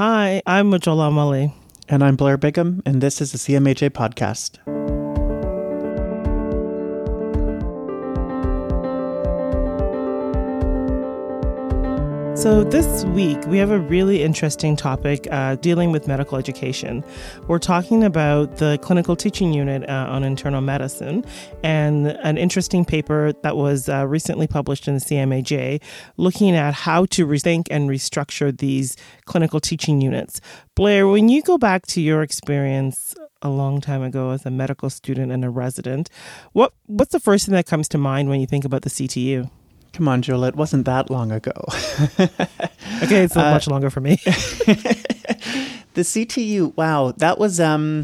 Hi, I'm Majola Mali. And I'm Blair Bigham, and this is the CMAJ podcast. So this week, we have a really interesting topic dealing with medical education. We're talking about the clinical teaching unit on internal medicine and an interesting paper that was recently published in the CMAJ looking at how to rethink and restructure these clinical teaching units. Blair, when you go back to your experience a long time ago as a medical student and a resident, what's the first thing that comes to mind when you think about the CTU? Come on, Joel, it wasn't that long ago. Okay, it's much longer for me. The CTU, wow, that was a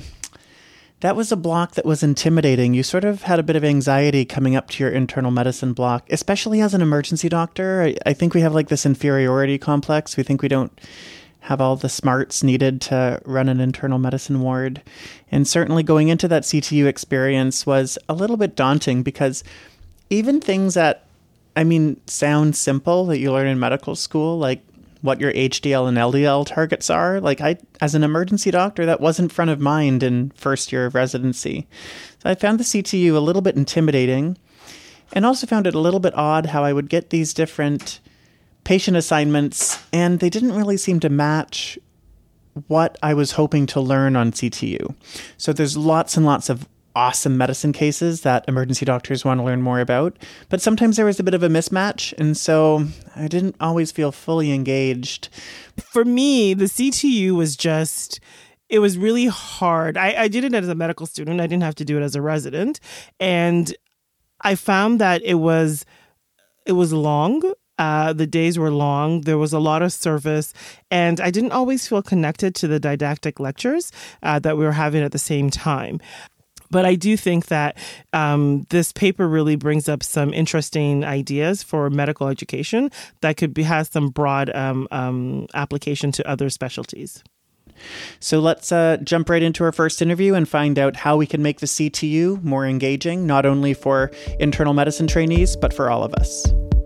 block that was intimidating. You sort of had a bit of anxiety coming up to your internal medicine block, especially as an emergency doctor. I think we have like this inferiority complex. We think we don't have all the smarts needed to run an internal medicine ward. And certainly going into that CTU experience was a little bit daunting because even things that sound simple that you learn in medical school, like what your HDL and LDL targets are. Like as an emergency doctor, that wasn't front of mind in first year of residency. So I found the CTU a little bit intimidating and also found it a little bit odd how I would get these different patient assignments and they didn't really seem to match what I was hoping to learn on CTU. So there's lots and lots of awesome medicine cases that emergency doctors want to learn more about. But sometimes there was a bit of a mismatch. And so I didn't always feel fully engaged. For me, the CTU was it was really hard. I did it as a medical student. I didn't have to do it as a resident. And I found that it was long. The days were long. There was a lot of service. And I didn't always feel connected to the didactic lectures that we were having at the same time. But I do think that this paper really brings up some interesting ideas for medical education that has some broad application to other specialties. So let's jump right into our first interview and find out how we can make the CTU more engaging, not only for internal medicine trainees, but for all of us.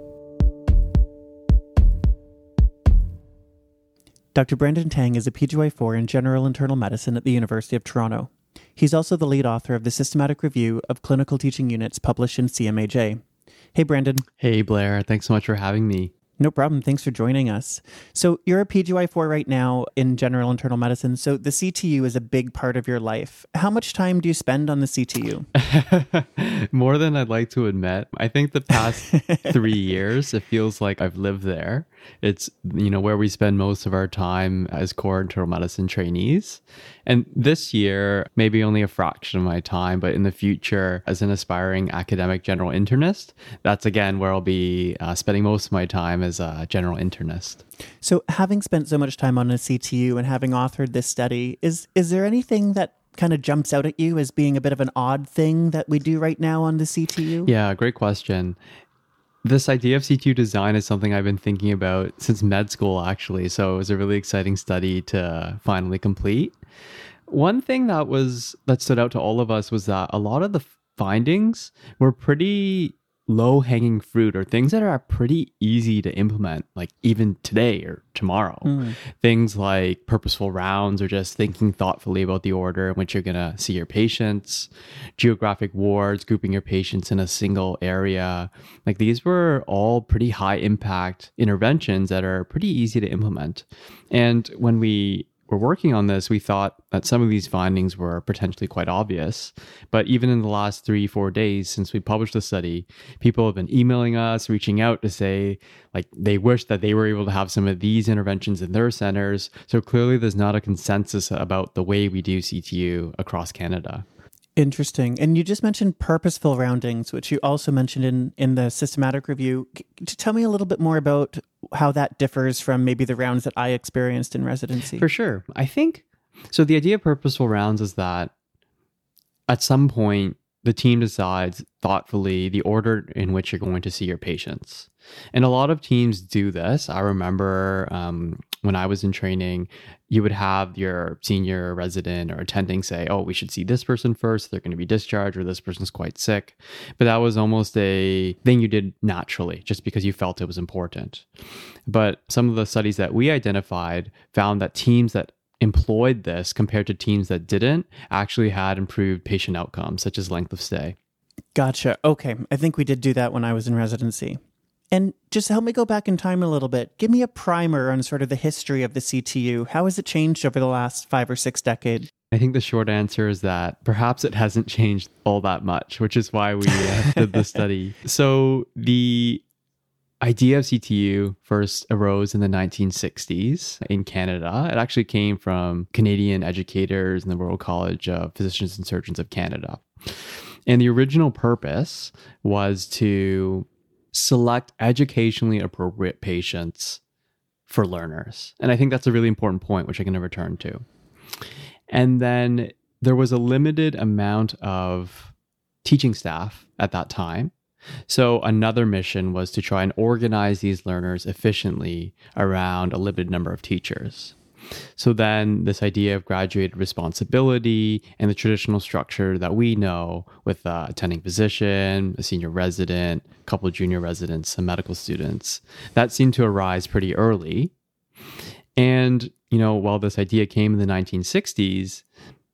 Dr. Brendan Tang is a PGY4 in general internal medicine at the University of Toronto. He's also the lead author of the Systematic Review of Clinical Teaching Units published in CMAJ. Hey, Brandon. Hey, Blair. Thanks so much for having me. No problem. Thanks for joining us. So you're a PGY4 right now in general internal medicine. So the CTU is a big part of your life. How much time do you spend on the CTU? More than I'd like to admit. I think the past 3 years, it feels like I've lived there. It's, where we spend most of our time as core internal medicine trainees. And this year, maybe only a fraction of my time, but in the future, as an aspiring academic general internist, that's again where I'll be spending most of my time as a general internist. So having spent so much time on a CTU and having authored this study, is there anything that kind of jumps out at you as being a bit of an odd thing that we do right now on the CTU? Yeah, great question. This idea of CTU design is something I've been thinking about since med school, actually. So it was a really exciting study to finally complete. One thing that stood out to all of us was that a lot of the findings were pretty low-hanging fruit or things that are pretty easy to implement, like even today or tomorrow. Things like purposeful rounds or just thinking thoughtfully about the order in which you're going to see your patients, geographic wards, grouping your patients in a single area. Like these were all pretty high-impact interventions that are pretty easy to implement. And when we were working on this, we thought that some of these findings were potentially quite obvious. But even in the last 3-4 days since we published the study, people have been emailing us, reaching out to say like they wish that they were able to have some of these interventions in their centers. So clearly there's not a consensus about the way we do CTU across Canada. Interesting. And you just mentioned purposeful roundings, which you also mentioned in the systematic review. Tell me a little bit more about how that differs from maybe the rounds that I experienced in residency. For sure. I think, so the idea of purposeful rounds is that at some point, the team decides thoughtfully the order in which you're going to see your patients. And a lot of teams do this. I remember when I was in training, you would have your senior resident or attending say, oh, we should see this person first. They're going to be discharged, or this person's quite sick. But that was almost a thing you did naturally just because you felt it was important. But some of the studies that we identified found that teams that employed this compared to teams that didn't actually had improved patient outcomes, such as length of stay. Gotcha. Okay. I think we did do that when I was in residency. And just help me go back in time a little bit. Give me a primer on sort of the history of the CTU. How has it changed over the last 5 or 6 decades? I think the short answer is that perhaps it hasn't changed all that much, which is why we did the study. So the idea of CTU first arose in the 1960s in Canada. It actually came from Canadian educators in the Royal College of Physicians and Surgeons of Canada. And the original purpose was to select educationally appropriate patients for learners. And I think that's a really important point, which I can return to. And then there was a limited amount of teaching staff at that time. So another mission was to try and organize these learners efficiently around a limited number of teachers. So then this idea of graduated responsibility and the traditional structure that we know with attending physician, a senior resident, a couple of junior residents, some medical students, that seemed to arise pretty early. And, while this idea came in the 1960s,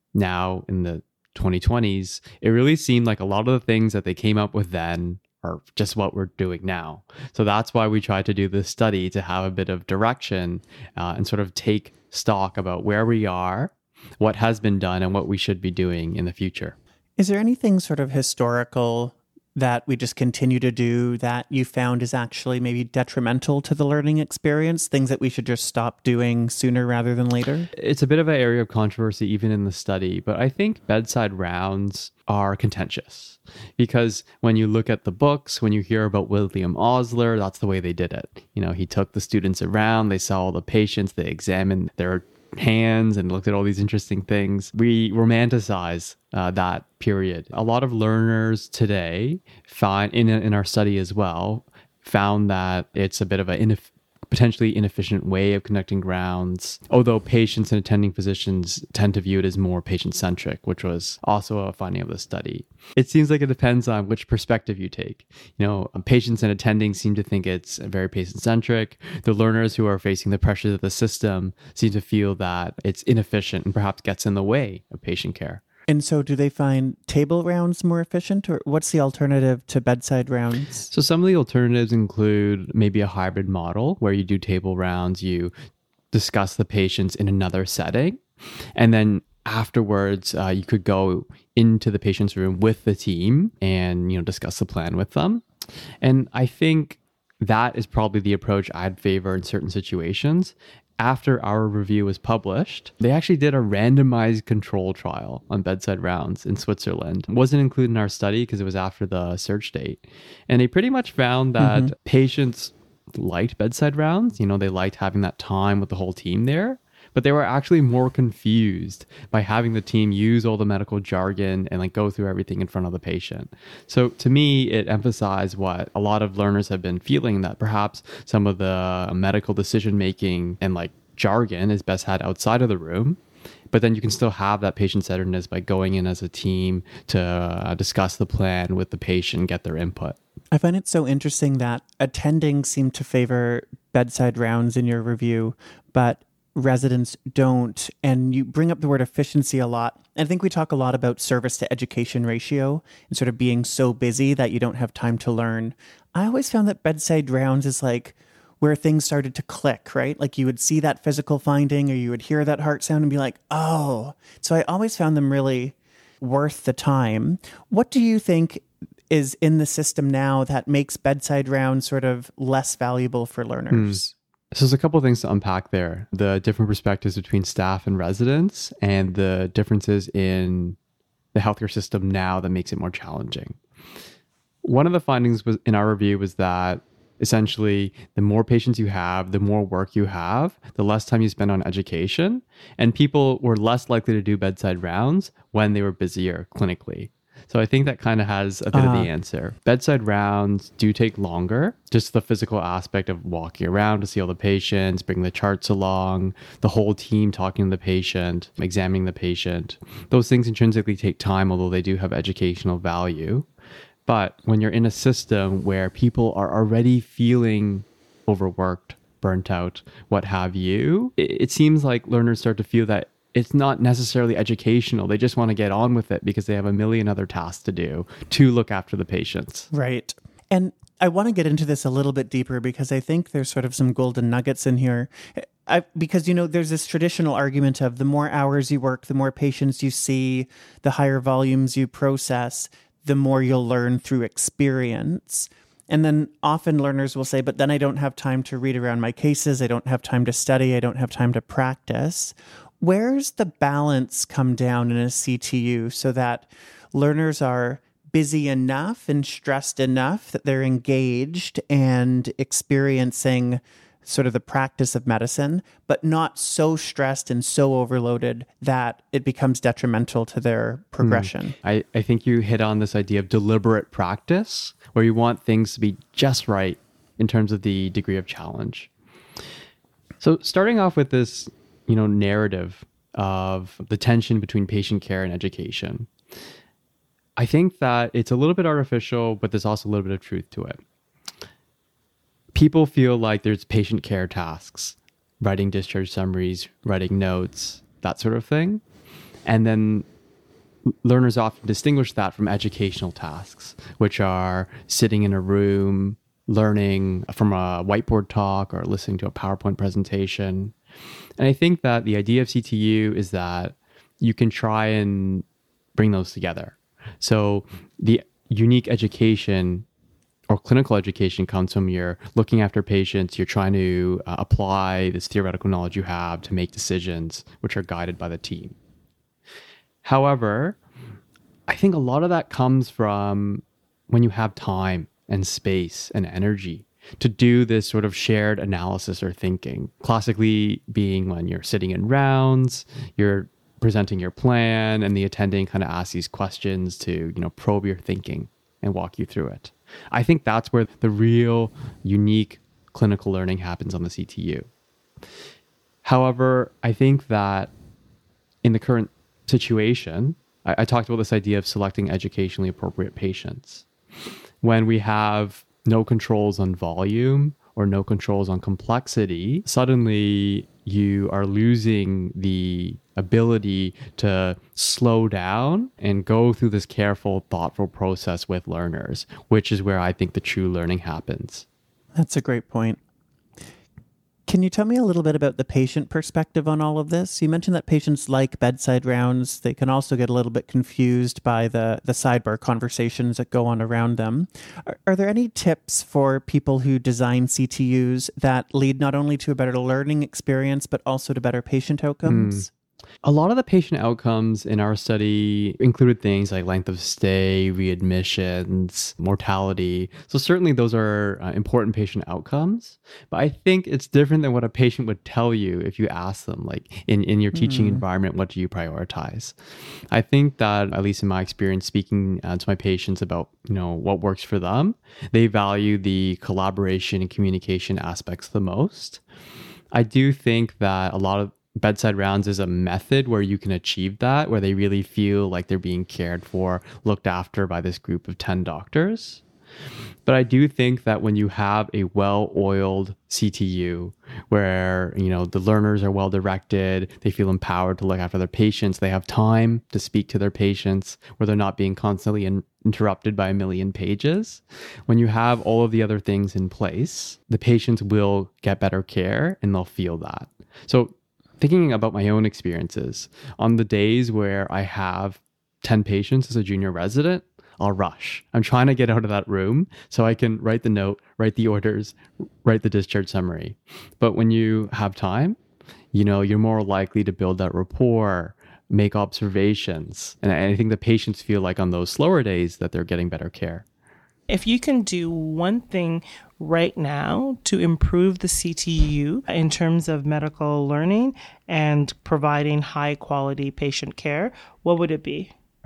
now in the 2020s, it really seemed like a lot of the things that they came up with then are just what we're doing now. So that's why we tried to do this study, to have a bit of direction and sort of take stock about where we are, what has been done, and what we should be doing in the future. Is there anything sort of historical that we just continue to do that you found is actually maybe detrimental to the learning experience, things that we should just stop doing sooner rather than later? It's a bit of an area of controversy even in the study, but I think bedside rounds are contentious because when you look at the books, when you hear about William Osler, that's the way they did it. He took the students around, they saw all the patients, they examined their hands and looked at all these interesting things. We romanticize that period. A lot of learners today find, in our study as well, found that it's a bit of a potentially inefficient way of conducting rounds, although patients and attending physicians tend to view it as more patient-centric, which was also a finding of the study. It seems like it depends on which perspective you take. Patients and attending seem to think it's very patient-centric. The learners who are facing the pressures of the system seem to feel that it's inefficient and perhaps gets in the way of patient care. And so do they find table rounds more efficient, or what's the alternative to bedside rounds? So some of the alternatives include maybe a hybrid model where you do table rounds, you discuss the patients in another setting, and then afterwards you could go into the patient's room with the team and discuss the plan with them. And I think that is probably the approach I'd favor in certain situations. After our review was published, they actually did a randomized control trial on bedside rounds in Switzerland. It wasn't included in our study because it was after the search date. And they pretty much found that patients liked bedside rounds. They liked having that time with the whole team there. But they were actually more confused by having the team use all the medical jargon and go through everything in front of the patient. So to me, it emphasized what a lot of learners have been feeling, that perhaps some of the medical decision-making and jargon is best had outside of the room. But then you can still have that patient-centeredness by going in as a team to discuss the plan with the patient, get their input. I find it so interesting that attending seemed to favor bedside rounds in your review, but residents don't. And you bring up the word efficiency a lot. I think we talk a lot about service to education ratio and sort of being so busy that you don't have time to learn. I always found that bedside rounds is where things started to click, right? You would see that physical finding or you would hear that heart sound and be like, oh. So I always found them really worth the time. What do you think is in the system now that makes bedside rounds sort of less valuable for learners? So there's a couple of things to unpack there. The different perspectives between staff and residents and the differences in the healthcare system now that makes it more challenging. One of the findings was in our review was that essentially the more patients you have, the more work you have, the less time you spend on education, and people were less likely to do bedside rounds when they were busier clinically. So I think that kind of has a bit of the answer. Bedside rounds do take longer. Just the physical aspect of walking around to see all the patients, bring the charts along, the whole team talking to the patient, examining the patient. Those things intrinsically take time, although they do have educational value. But when you're in a system where people are already feeling overworked, burnt out, what have you, it seems like learners start to feel that it's not necessarily educational. They just want to get on with it because they have a million other tasks to do to look after the patients. Right. And I want to get into this a little bit deeper because I think there's sort of some golden nuggets in here. Because, there's this traditional argument of the more hours you work, the more patients you see, the higher volumes you process, the more you'll learn through experience. And then often learners will say, but then I don't have time to read around my cases. I don't have time to study. I don't have time to practice. Where's the balance come down in a CTU so that learners are busy enough and stressed enough that they're engaged and experiencing sort of the practice of medicine, but not so stressed and so overloaded that it becomes detrimental to their progression? I think you hit on this idea of deliberate practice, where you want things to be just right in terms of the degree of challenge. So starting off with this narrative of the tension between patient care and education, I think that it's a little bit artificial, but there's also a little bit of truth to it. People feel like there's patient care tasks, writing discharge summaries, writing notes, that sort of thing. And then learners often distinguish that from educational tasks, which are sitting in a room, learning from a whiteboard talk or listening to a PowerPoint presentation. And I think that the idea of CTU is that you can try and bring those together. So the unique education or clinical education comes from you're looking after patients, you're trying to apply this theoretical knowledge you have to make decisions which are guided by the team. However, I think a lot of that comes from when you have time and space and energy to do this sort of shared analysis or thinking. Classically being when you're sitting in rounds, you're presenting your plan, and the attending kind of asks these questions to, probe your thinking and walk you through it. I think that's where the real unique clinical learning happens on the CTU. However, I think that in the current situation, I talked about this idea of selecting educationally appropriate patients. When we have no controls on volume or no controls on complexity, suddenly you are losing the ability to slow down and go through this careful, thoughtful process with learners, which is where I think the true learning happens. That's a great point. Can you tell me a little bit about the patient perspective on all of this? You mentioned that patients like bedside rounds. They can also get a little bit confused by the sidebar conversations that go on around them. Are there any tips for people who design CTUs that lead not only to a better learning experience, but also to better patient outcomes? A lot of the patient outcomes in our study included things like length of stay, readmissions, mortality. So certainly those are important patient outcomes. But I think it's different than what a patient would tell you if you ask them, like in your teaching environment, what do you prioritize? I think that, at least in my experience, speaking to my patients about what works for them, they value the collaboration and communication aspects the most. I do think that a lot of bedside rounds is a method where you can achieve that, where they really feel like they're being cared for, looked after by this group of 10 doctors. But I do think that when you have a well-oiled CTU where, the learners are well-directed, they feel empowered to look after their patients, they have time to speak to their patients, where they're not being constantly interrupted by a million pages. When you have all of the other things in place, the patients will get better care and they'll feel that. So thinking about my own experiences, on the days where I have 10 patients as a junior resident, I'll rush. I'm trying to get out of that room so I can write the note, write the orders, write the discharge summary. But when you have time, you're more likely to build that rapport, make observations. And I think the patients feel like on those slower days that they're getting better care. If you can do one thing right now to improve the CTU in terms of medical learning and providing high quality patient care, what would it be?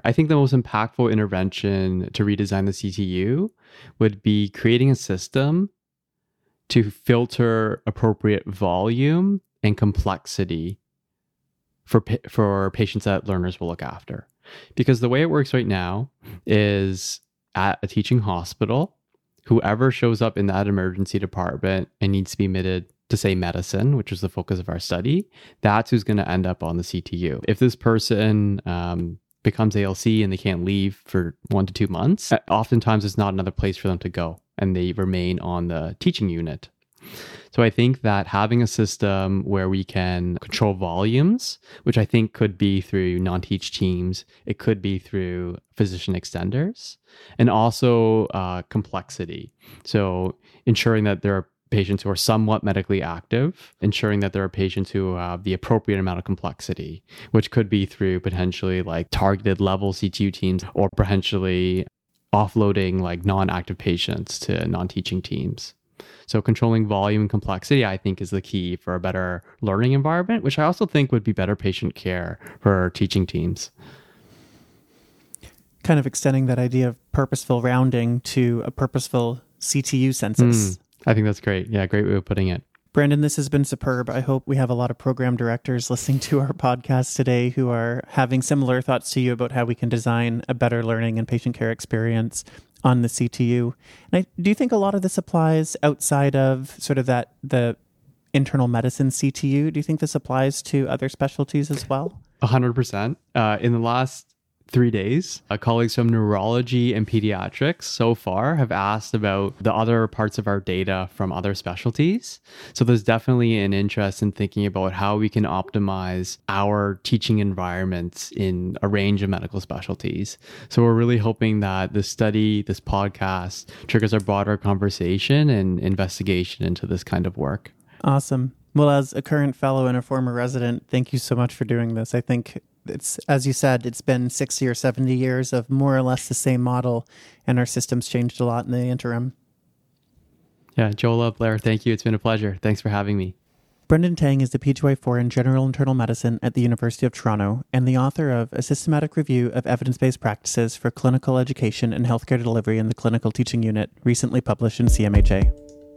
I think the most impactful intervention to redesign the CTU would be creating a system to filter appropriate volume and complexity for patients that learners will look after. Because the way it works right now is at a teaching hospital, whoever shows up in that emergency department and needs to be admitted to, say, medicine, which is the focus of our study, that's who's going to end up on the CTU. If this person becomes ALC and they can't leave for 1 to 2 months, oftentimes it's not another place for them to go and they remain on the teaching unit. So I think that having a system where we can control volumes, which I think could be through non-teach teams, it could be through physician extenders, and also complexity. So ensuring that there are patients who are somewhat medically active, ensuring that there are patients who have the appropriate amount of complexity, which could be through potentially like targeted level CTU teams or potentially offloading like non-active patients to non-teaching teams. So controlling volume and complexity, I think, is the key for a better learning environment, which I also think would be better patient care for teaching teams. Kind of extending that idea of purposeful rounding to a purposeful CTU census. I think that's great. Yeah, great way of putting it. Brandon, this has been superb. I hope we have a lot of program directors listening to our podcast today who are having similar thoughts to you about how we can design a better learning and patient care experience on the CTU. And do you think a lot of this applies outside of sort of the internal medicine CTU? Do you think this applies to other specialties as well? 100%. In the last 3 days, colleagues from neurology and pediatrics so far have asked about the other parts of our data from other specialties. So there's definitely an interest in thinking about how we can optimize our teaching environments in a range of medical specialties. So we're really hoping that this study, this podcast, triggers a broader conversation and investigation into this kind of work. Awesome. Well, as a current fellow and a former resident, thank you so much for doing this. I think it's, as you said, it's been 60 or 70 years of more or less the same model, and our system's changed a lot in the interim. Yeah, Jola, Blair, thank you. It's been a pleasure. Thanks for having me. Brendan Tang is the PGY4 in General Internal Medicine at the University of Toronto and the author of A Systematic Review of Evidence-Based Practices for Clinical Education and Healthcare Delivery in the Clinical Teaching Unit, recently published in CMHA.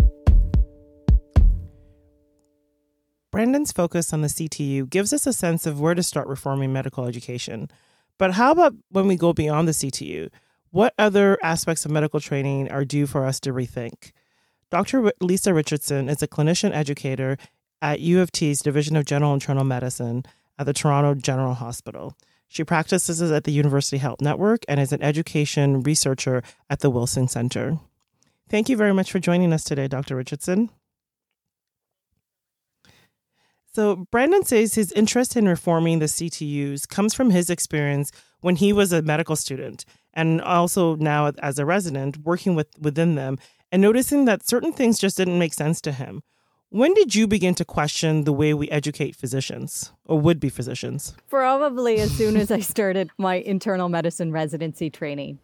Brandon's focus on the CTU gives us a sense of where to start reforming medical education. But how about when we go beyond the CTU? What other aspects of medical training are due for us to rethink? Dr. Lisa Richardson is a clinician educator at U of T's Division of General Internal Medicine at the Toronto General Hospital. She practices at the University Health Network and is an education researcher at the Wilson Center. Thank you very much for joining us today, Dr. Richardson. So Brandon says his interest in reforming the CTUs comes from his experience when he was a medical student and also now as a resident working within them and noticing that certain things just didn't make sense to him. When did you begin to question the way we educate physicians or would-be physicians? Probably as soon as I started my internal medicine residency training.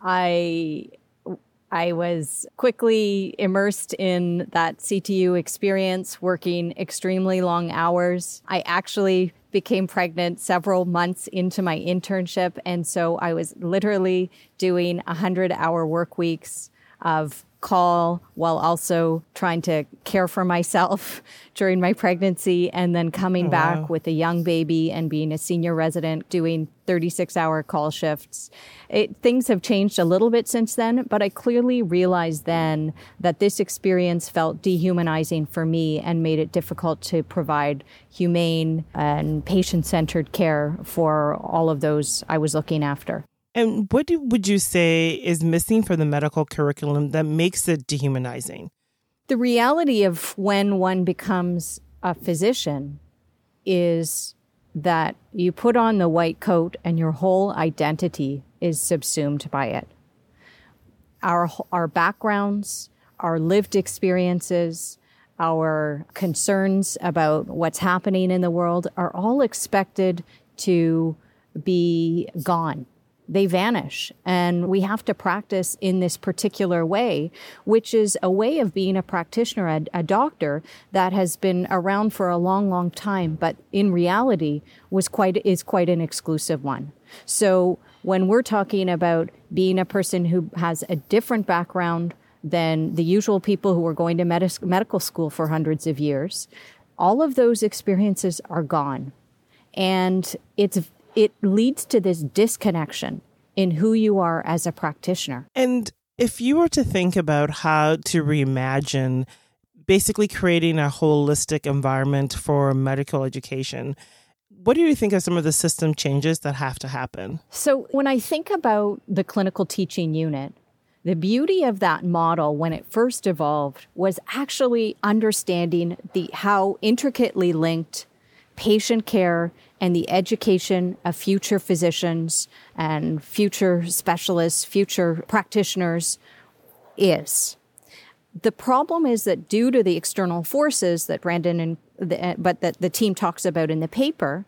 I was quickly immersed in that CTU experience, working extremely long hours. I actually became pregnant several months into my internship, and so I was literally doing 100-hour work weeks of call while also trying to care for myself during my pregnancy and then coming back with a young baby and being a senior resident doing 36-hour call shifts. Things have changed a little bit since then, but I clearly realized then that this experience felt dehumanizing for me and made it difficult to provide humane and patient-centered care for all of those I was looking after. And what would you say is missing from the medical curriculum that makes it dehumanizing? The reality of when one becomes a physician is that you put on the white coat and your whole identity is subsumed by it. Our backgrounds, our lived experiences, our concerns about what's happening in the world are all expected to be gone. They vanish, and we have to practice in this particular way, which is a way of being a practitioner, a doctor that has been around for a long, long time, but in reality is quite an exclusive one. So when we're talking about being a person who has a different background than the usual people who are going to medical school for hundreds of years, all of those experiences are gone. And it leads to this disconnection in who you are as a practitioner. And if you were to think about how to reimagine basically creating a holistic environment for medical education, what do you think are some of the system changes that have to happen? So when I think about the clinical teaching unit, the beauty of that model when it first evolved was actually understanding how intricately linked patient care and the education of future physicians and future specialists, future practitioners is. The problem is that due to the external forces that Brandon but that the team talks about in the paper,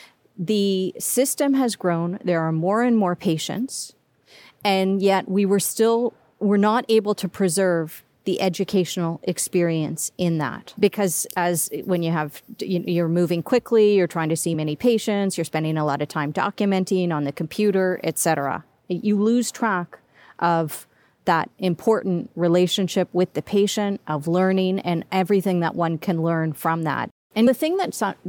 the system has grown. There are more and more patients, and yet we're not able to preserve the educational experience in that, because when you're moving quickly, you're trying to see many patients, you're spending a lot of time documenting on the computer, etc. You lose track of that important relationship with the patient, of learning and everything that one can learn from that. And the thing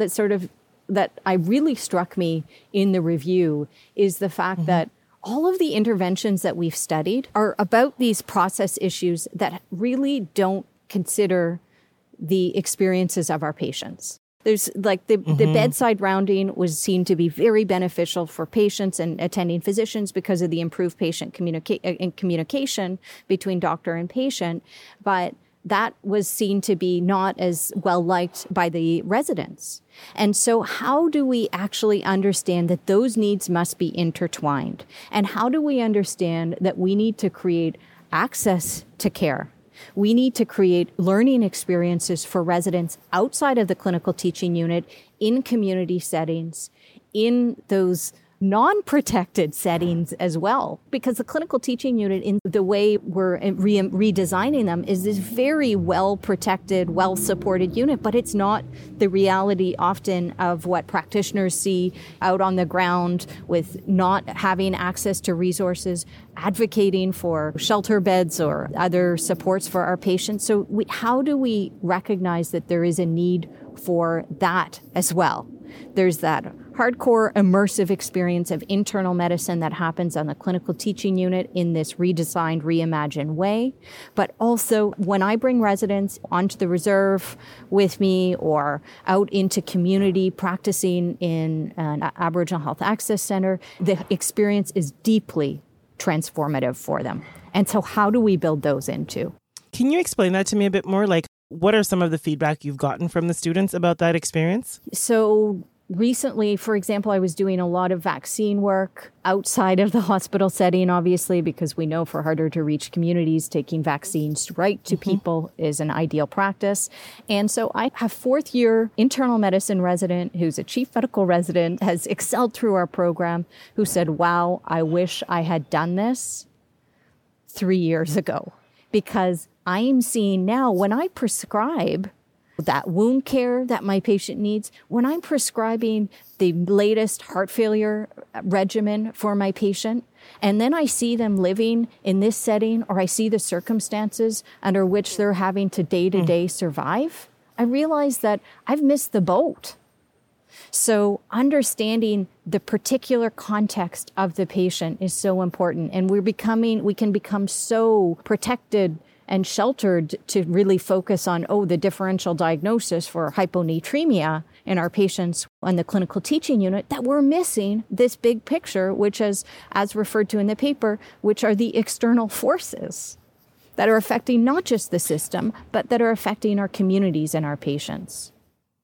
that I really struck me in the review is the fact that all of the interventions that we've studied are about these process issues that really don't consider the experiences of our patients. There's like the bedside rounding was seen to be very beneficial for patients and attending physicians because of the improved patient communication between doctor and patient, but that was seen to be not as well liked by the residents. And so how do we actually understand that those needs must be intertwined? And how do we understand that we need to create access to care? We need to create learning experiences for residents outside of the clinical teaching unit, in community settings, in those non-protected settings as well, because the clinical teaching unit, in the way we're redesigning them, is this very well-protected, well-supported unit, but it's not the reality often of what practitioners see out on the ground with not having access to resources, advocating for shelter beds or other supports for our patients. So how do we recognize that there is a need for that as well? There's that hardcore immersive experience of internal medicine that happens on the clinical teaching unit in this redesigned, reimagined way. But also when I bring residents onto the reserve with me or out into community practicing in an Aboriginal Health Access Center, the experience is deeply transformative for them. And so how do we build those into? Can you explain that to me a bit more? Like, what are some of the feedback you've gotten from the students about that experience? So recently, for example, I was doing a lot of vaccine work outside of the hospital setting, obviously, because we know for harder to reach communities, taking vaccines right to people is an ideal practice. And so I have fourth year internal medicine resident who's a chief medical resident, has excelled through our program, who said, wow, I wish I had done this 3 years ago, because I'm seeing now when I prescribe that wound care that my patient needs, when I'm prescribing the latest heart failure regimen for my patient, and then I see them living in this setting, or I see the circumstances under which they're having to day-to-day survive, I realize that I've missed the boat. So understanding the particular context of the patient is so important. And we can become so protected and sheltered to really focus on, the differential diagnosis for hyponatremia in our patients on the clinical teaching unit, that we're missing this big picture, which is, as referred to in the paper, which are the external forces that are affecting not just the system, but that are affecting our communities and our patients.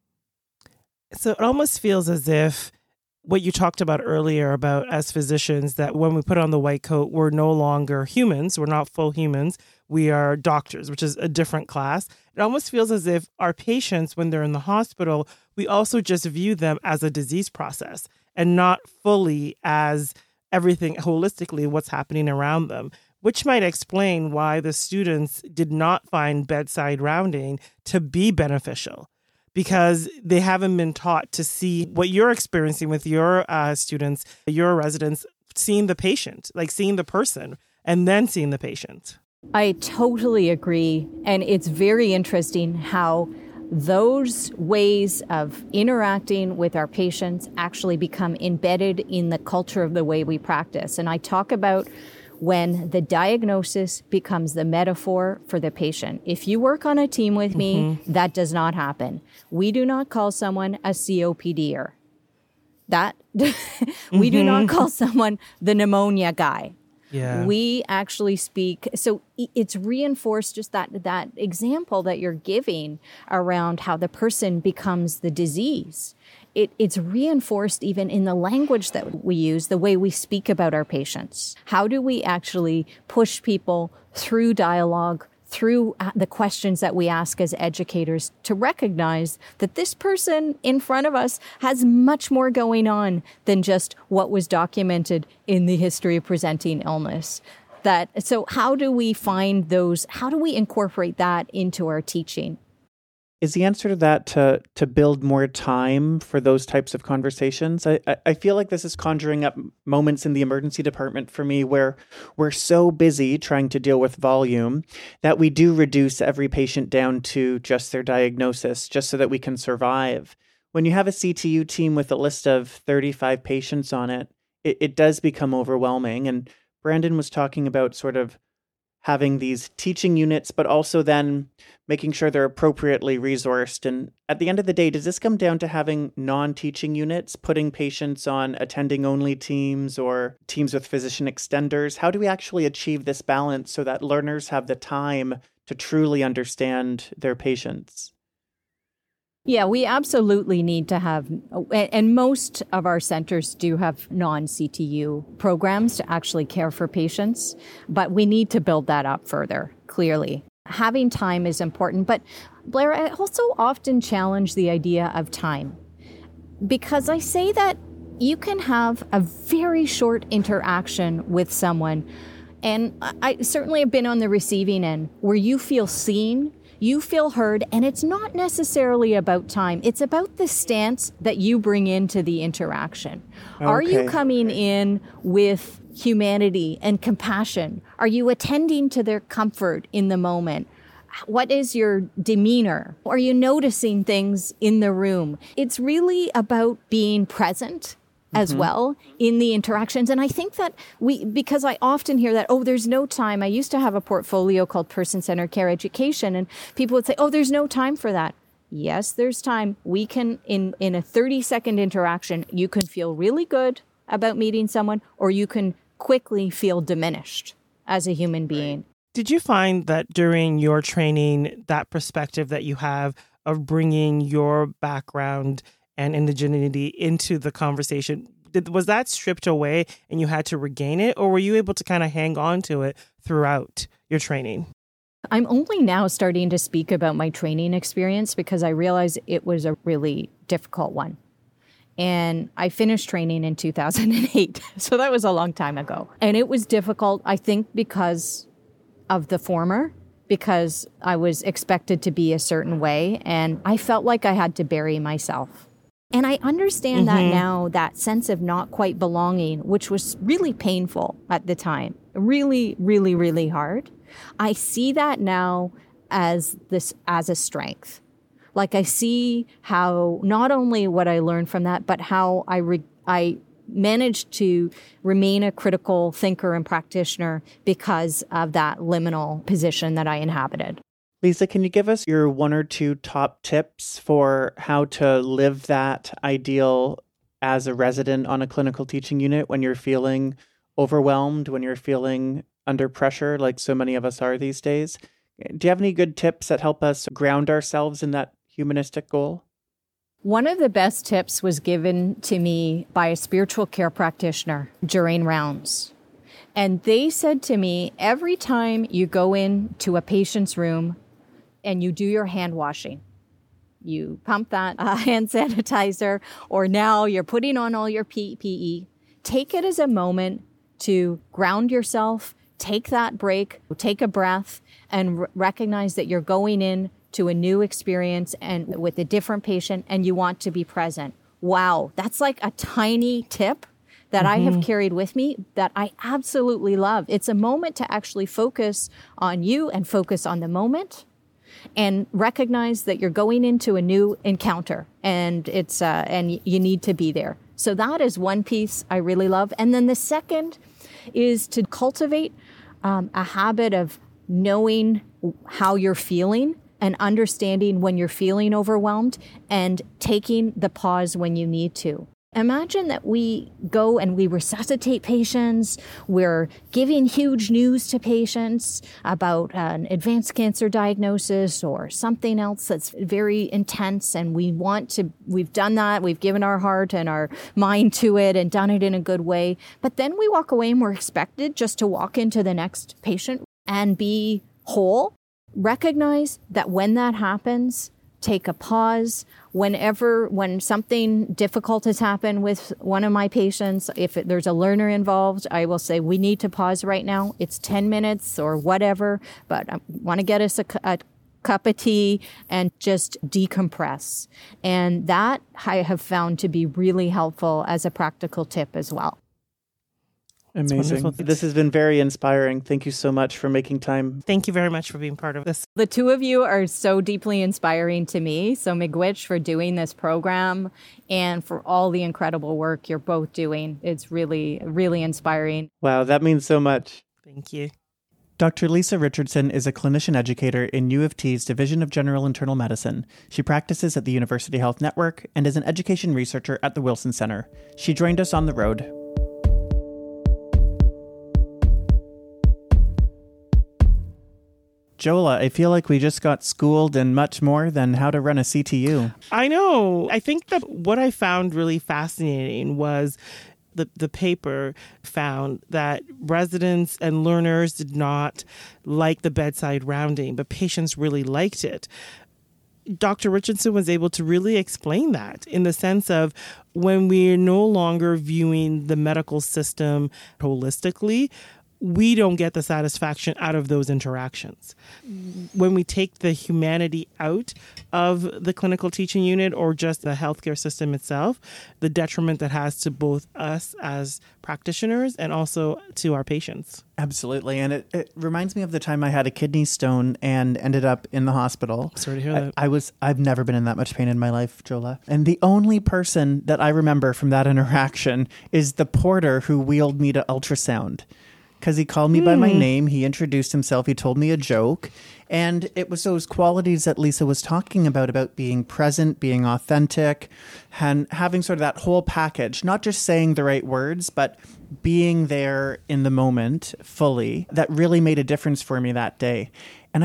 So it almost feels as if what you talked about earlier about as physicians, that when we put on the white coat, we're no longer humans. We're not full humans. We are doctors, which is a different class. It almost feels as if our patients, when they're in the hospital, we also just view them as a disease process and not fully as everything holistically, what's happening around them, which might explain why the students did not find bedside rounding to be beneficial, because they haven't been taught to see what you're experiencing with your students, your residents, seeing the patient, like seeing the person and then seeing the patient. I totally agree. And it's very interesting how those ways of interacting with our patients actually become embedded in the culture of the way we practice. And I talk about when the diagnosis becomes the metaphor for the patient. If you work on a team with me, that does not happen. We do not call someone a COPDer. We do not call someone the pneumonia guy. Yeah. We actually speak. So it's reinforced just that example that you're giving around how the person becomes the disease. It's reinforced even in the language that we use, the way we speak about our patients. How do we actually push people through dialogue, through the questions that we ask as educators, to recognize that this person in front of us has much more going on than just what was documented in the history of presenting illness. So how do we find those, how do we incorporate that into our teaching? Is the answer to that to build more time for those types of conversations? I feel like this is conjuring up moments in the emergency department for me where we're so busy trying to deal with volume that we do reduce every patient down to just their diagnosis, just so that we can survive. When you have a CTU team with a list of 35 patients on it, it does become overwhelming. And Brandon was talking about sort of having these teaching units, but also then making sure they're appropriately resourced. And at the end of the day, does this come down to having non-teaching units, putting patients on attending-only teams or teams with physician extenders? How do we actually achieve this balance so that learners have the time to truly understand their patients? Yeah, we absolutely need to have, and most of our centers do have non-CTU programs to actually care for patients, but we need to build that up further, clearly. Having time is important, but Blair, I also often challenge the idea of time, because I say that you can have a very short interaction with someone, and I certainly have been on the receiving end, where you feel seen, you feel heard, and it's not necessarily about time. It's about the stance that you bring into the interaction. Okay. Are you coming in with humanity and compassion? Are you attending to their comfort in the moment? What is your demeanor? Are you noticing things in the room? It's really about being present as well in the interactions. And I think that because I often hear that, oh, there's no time. I used to have a portfolio called Person-Centered Care Education, and people would say, oh, there's no time for that. Yes, there's time. We can, in a 30-second interaction, you can feel really good about meeting someone, or you can quickly feel diminished as a human being. Did you find that during your training, that perspective that you have of bringing your background and indigeneity into the conversation, was that stripped away and you had to regain it, or were you able to kind of hang on to it throughout your training? I'm only now starting to speak about my training experience because I realized it was a really difficult one. And I finished training in 2008, so that was a long time ago. And it was difficult, I think, because of the former, because I was expected to be a certain way, and I felt like I had to bury myself. And I understand that now, that sense of not quite belonging, which was really painful at the time, really, really, really hard. I see that now as a strength. Like I see how not only what I learned from that, but how I managed to remain a critical thinker and practitioner because of that liminal position that I inhabited. Lisa, can you give us your one or two top tips for how to live that ideal as a resident on a clinical teaching unit when you're feeling overwhelmed, when you're feeling under pressure, like so many of us are these days? Do you have any good tips that help us ground ourselves in that humanistic goal? One of the best tips was given to me by a spiritual care practitioner during rounds. And they said to me, every time you go into a patient's room and you do your hand washing, you pump that hand sanitizer, or now you're putting on all your PPE, take it as a moment to ground yourself, take that break, take a breath, and recognize that you're going in to a new experience and with a different patient, and you want to be present. Wow, that's like a tiny tip that I have carried with me that I absolutely love. It's a moment to actually focus on you and focus on the moment and recognize that you're going into a new encounter and it's and you need to be there. So that is one piece I really love. And then the second is to cultivate a habit of knowing how you're feeling and understanding when you're feeling overwhelmed and taking the pause when you need to. Imagine that we go and we resuscitate patients. We're giving huge news to patients about an advanced cancer diagnosis or something else that's very intense. And we've done that. We've given our heart and our mind to it and done it in a good way. But then we walk away and we're expected just to walk into the next patient and be whole. Recognize that when that happens, take a pause. When something difficult has happened with one of my patients, if there's a learner involved, I will say, we need to pause right now. It's 10 minutes or whatever, but I want to get us a cup of tea and just decompress. And that I have found to be really helpful as a practical tip as well. Amazing. This has been very inspiring. Thank you so much for making time. Thank you very much for being part of this. The two of you are so deeply inspiring to me. So Miigwech for doing this program and for all the incredible work you're both doing. It's really, really inspiring. Wow, that means so much. Thank you. Dr. Lisa Richardson is a clinician educator in U of T's Division of General Internal Medicine. She practices at the University Health Network and is an education researcher at the Wilson Center. She joined us on the road. Jola, I feel like we just got schooled in much more than how to run a CTU. I know. I think that what I found really fascinating was the paper found that residents and learners did not like the bedside rounding, but patients really liked it. Dr. Richardson was able to really explain that in the sense of when we're no longer viewing the medical system holistically, we don't get the satisfaction out of those interactions. When we take the humanity out of the clinical teaching unit or just the healthcare system itself, the detriment that has to both us as practitioners and also to our patients. Absolutely. And it reminds me of the time I had a kidney stone and ended up in the hospital. Sorry to hear that. I've never been in that much pain in my life, Jola. And the only person that I remember from that interaction is the porter who wheeled me to ultrasound. Because he called me by my name, he introduced himself, he told me a joke, and it was those qualities that Lisa was talking about being present, being authentic, and having sort of that whole package, not just saying the right words, but being there in the moment fully, that really made a difference for me that day. And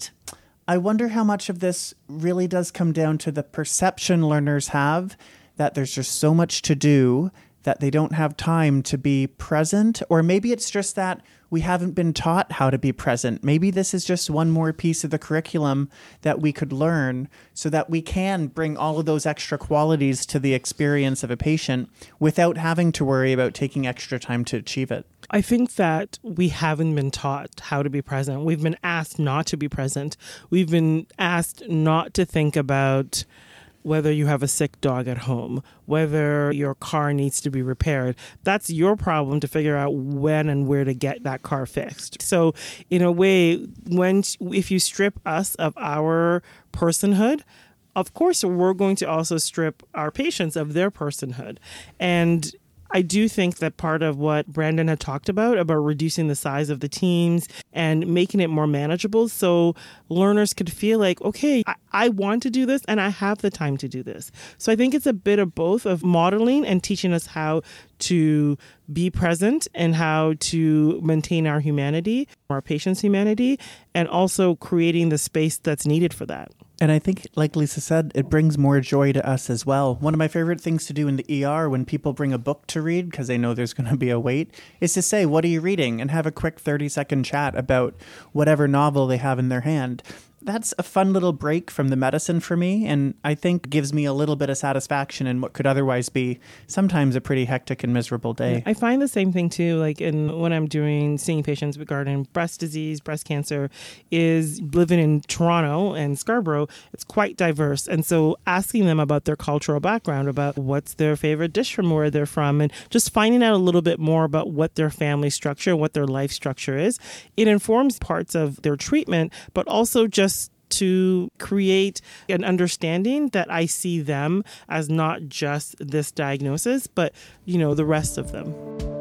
I wonder how much of this really does come down to the perception learners have that there's just so much to do that they don't have time to be present, or maybe it's just that we haven't been taught how to be present. Maybe this is just one more piece of the curriculum that we could learn so that we can bring all of those extra qualities to the experience of a patient without having to worry about taking extra time to achieve it. I think that we haven't been taught how to be present. We've been asked not to be present. We've been asked not to think about whether you have a sick dog at home, whether your car needs to be repaired. That's your problem to figure out when and where to get that car fixed. So in a way, if you strip us of our personhood, of course, we're going to also strip our patients of their personhood. And I do think that part of what Brandon had talked about reducing the size of the teams and making it more manageable so learners could feel like, okay, I want to do this and I have the time to do this. So I think it's a bit of both of modeling and teaching us how to be present and how to maintain our humanity, our patients' humanity, and also creating the space that's needed for that. And I think, like Lisa said, it brings more joy to us as well. One of my favorite things to do in the ER when people bring a book to read, because they know there's going to be a wait, is to say, what are you reading? And have a quick 30-second chat about whatever novel they have in their hand. that's a fun little break from the medicine for me, and I think gives me a little bit of satisfaction in what could otherwise be sometimes a pretty hectic and miserable day. I find the same thing too, like when I'm seeing patients regarding breast disease, breast cancer, is living in Toronto and Scarborough, it's quite diverse. And so asking them about their cultural background, about what's their favorite dish from where they're from, and just finding out a little bit more about what their family structure, what their life structure is, it informs parts of their treatment, but also just to create an understanding that I see them as not just this diagnosis, but, the rest of them.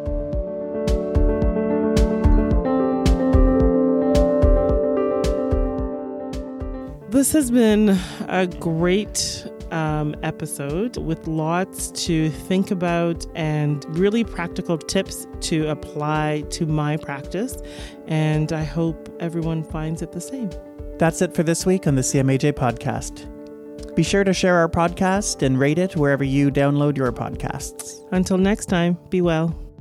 This has been a great episode with lots to think about and really practical tips to apply to my practice. And I hope everyone finds it the same. That's it for this week on the CMAJ podcast. Be sure to share our podcast and rate it wherever you download your podcasts. Until next time, be well.